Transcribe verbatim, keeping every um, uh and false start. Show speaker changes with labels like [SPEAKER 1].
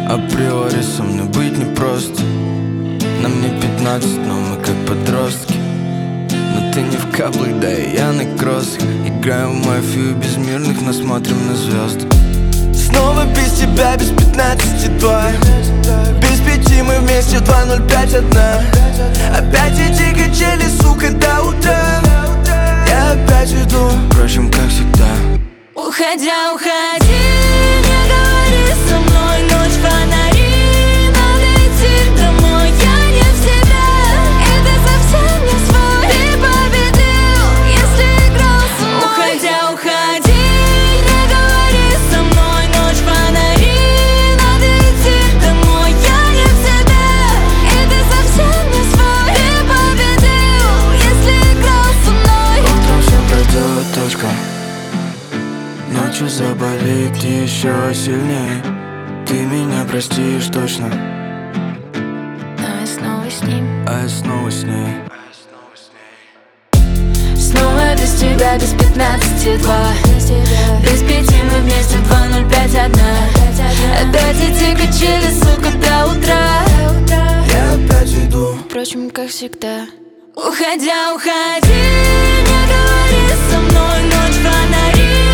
[SPEAKER 1] Априори со мной быть непросто. Нам не пятнадцать, но мы как подростки. Но ты не в каблах, да и я на кроссах. Играем в мафию без мирных, но смотрим на звезды. Снова без тебя, без пятнадцати два. Без пяти мы вместе, два ноль пять одна. Опять эти качели, сука, до утра. Я опять иду, впрочем, как всегда.
[SPEAKER 2] Уходя, уходи, не говори со мной, ночь, фонари. Надо идти домой, я не в себя. Это совсем не свой. Ты победил, если играл со мной. Уходя, уходи, не говори со мной, ночь, фонари. Надо идти домой, я не в себя. Это совсем не свой. Ты победил, если играл со мной.
[SPEAKER 1] Утром все пройдет, точка. Ночью заболит еще сильнее. Ты меня простишь точно.
[SPEAKER 2] А я снова с ним.
[SPEAKER 1] А я снова с ней.
[SPEAKER 2] Снова без тебя, без пятнадцати два. Без пяти мы вместе, два ноль пять одна. Опять эти качели, сука, до утра.
[SPEAKER 1] Я опять иду,
[SPEAKER 2] Впрочем, как всегда. Уходя, уходи, не говори со мной, ночь, фонари.